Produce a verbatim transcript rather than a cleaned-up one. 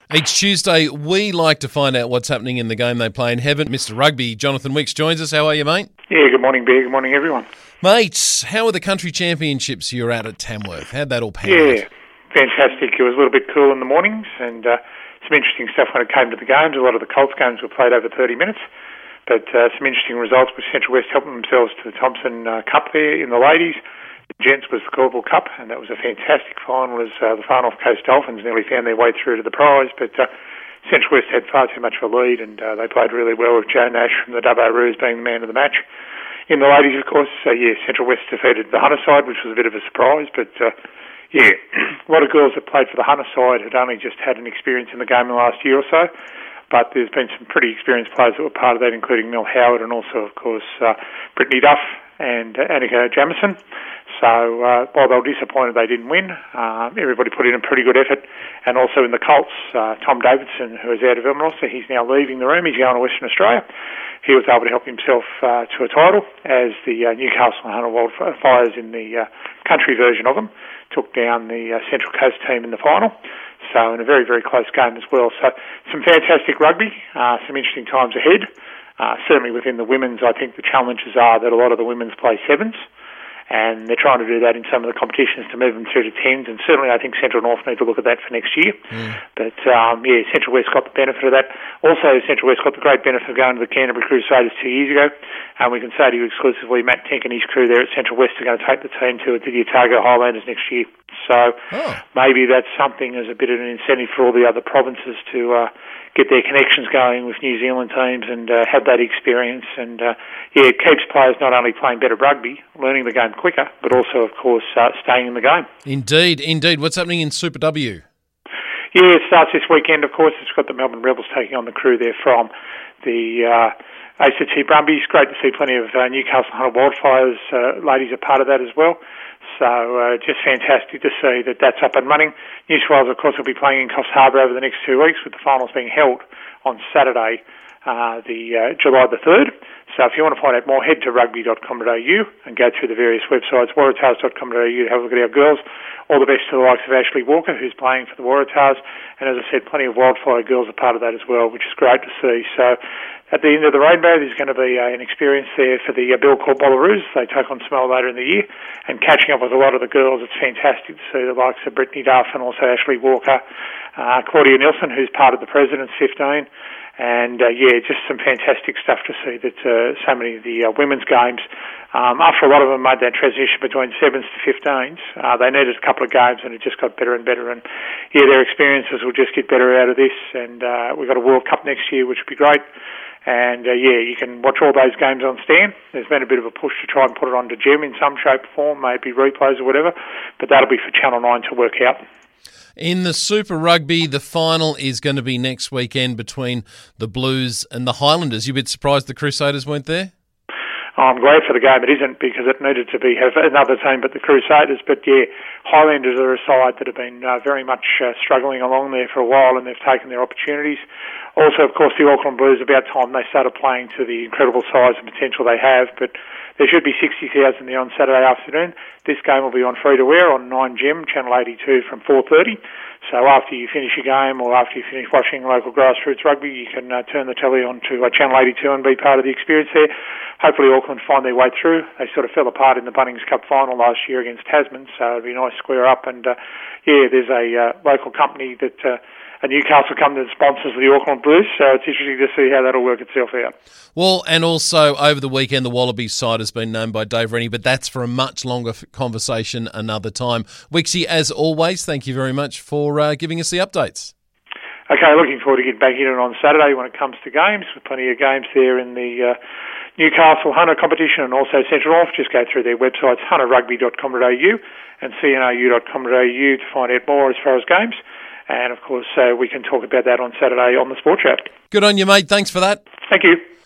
Each Tuesday, we like to find out what's happening in the game they play in heaven. Mister Rugby, Jonathan Wicks, joins us. How are you, mate? Yeah, good morning, Bear. Good morning, everyone. Mates, how are the country championships you're at at Tamworth? How'd that all pan Yeah, out? fantastic. It was a little bit cool in the mornings and uh, some interesting stuff when it came to the games. A lot of the Colts games were played over thirty minutes, but uh, some interesting results with Central West helping themselves to the Thompson uh, Cup there in the ladies. The gents was the Corbel Cup, and that was a fantastic final as uh, the Far North Coast Dolphins nearly found their way through to the prize, but uh, Central West had far too much of a lead, and uh, they played really well with Joe Nash from the Dubbo Roos being the man of the match. In the ladies, of course, uh, yeah, Central West defeated the Hunter side, which was a bit of a surprise, but uh, yeah, a lot of girls that played for the Hunter side had only just had an experience in the game in the last year or so, but there's been some pretty experienced players that were part of that, including Mel Howard and also, of course, uh, Brittany Duff and uh, Annika Jamison. So uh, while they were disappointed they didn't win, uh, everybody put in a pretty good effort. And also in the Colts, uh, Tom Davidson, who is out of Elmross, so he's now leaving the room. He's going to Western Australia. He was able to help himself uh, to a title as the uh, Newcastle and Hunter Wildfires in the uh, country version of them took down the uh, Central Coast team in the final. So in a very, very close game as well. So some fantastic rugby, uh, some interesting times ahead. Uh, certainly within the women's, I think the challenges are that a lot of the women's play sevens, and they're trying to do that in some of the competitions to move them through to tens, and certainly I think Central North need to look at that for next year. Mm. But um, yeah, Central West got the benefit of that. Also, Central West got the great benefit of going to the Canterbury Crusaders two years ago, and we can say to you exclusively, Matt Tink and his crew there at Central West are going to take the team to, to the Otago Highlanders next year. So oh. maybe that's something as a bit of an incentive for all the other provinces to uh, get their connections going with New Zealand teams and uh, have that experience. And uh, yeah, it keeps players not only playing better rugby, learning the game quicker, but also, of course, uh, staying in the game. Indeed, indeed. What's happening in Super W? Yeah, it starts this weekend, of course. It's got the Melbourne Rebels taking on the crew there from the uh, A C T Brumbies. Great to see plenty of uh, Newcastle Hunter Wildfires uh, ladies are part of that as well. So uh, just fantastic to see that that's up and running. New South Wales, of course, will be playing in Coffs Harbour over the next two weeks with the finals being held on Saturday, uh, the uh, July the third. So if you want to find out more, head to rugby dot com dot a u and go through the various websites, waratahs dot com dot a u to have a look at our girls. All the best to the likes of Ashley Walker, who's playing for the Waratahs. And as I said, plenty of Wildfire girls are part of that as well, which is great to see. So at the end of the rainbow, there's going to be uh, an experience there for the uh, Bill Court Bollaroos. They take on Smell later in the year. And catching up with a lot of the girls, it's fantastic to see the likes of Brittany Duff and also Ashley Walker, uh, Claudia Nielsen, who's part of the President's fifteen. And, uh, yeah, just some fantastic stuff to see that uh, so many of the uh, women's games, um, after a lot of them made that transition between sevens to fifteens, uh, they needed a couple of games and it just got better and better. And, yeah, their experiences will just get better out of this. And uh, we've got a World Cup next year, which will be great. And, uh, yeah, you can watch all those games on Stan. There's been a bit of a push to try and put it onto Gem in some shape or form, maybe replays or whatever. But that'll be for Channel nine to work out. In the Super Rugby, the final is going to be next weekend between the Blues and the Highlanders. You a bit surprised the Crusaders weren't there? I'm glad for the game it isn't, because it needed to be have another team but the Crusaders. But yeah, Highlanders are a side that have been uh, very much uh, struggling along there for a while, and they've taken their opportunities. Also, of course, the Auckland Blues, about time they started playing to the incredible size and potential they have. But there should be sixty thousand there on Saturday afternoon. This game will be on free-to-air on nine Gem, Channel eighty-two from four thirty. So after you finish your game or after you finish watching local grassroots rugby, you can uh, turn the telly on to uh, Channel eighty-two and be part of the experience there. Hopefully Auckland find their way through. They sort of fell apart in the Bunnings Cup final last year against Tasman, so it'll be a nice square up. And uh, yeah, there's a uh, local company that... Uh, a Newcastle company that sponsors the Auckland Blues, so it's interesting to see how that'll work itself out. Well, and also over the weekend, the Wallabies side has been known by Dave Rennie, but that's for a much longer conversation another time. Wixie, as always, thank you very much for uh, giving us the updates. Okay, looking forward to getting back in it on Saturday when it comes to games. With plenty of games there in the uh, Newcastle Hunter competition and also Central North. Just go through their websites, hunter rugby dot com dot a u and c n r u dot com dot a u to find out more as far as games. And, of course, uh, we can talk about that on Saturday on the Sport Show. Good on you, mate. Thanks for that. Thank you.